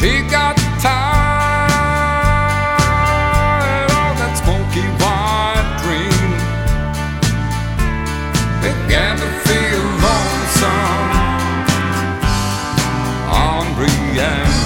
He got tired of that smoky white dream, began to feel lonesome, hungry and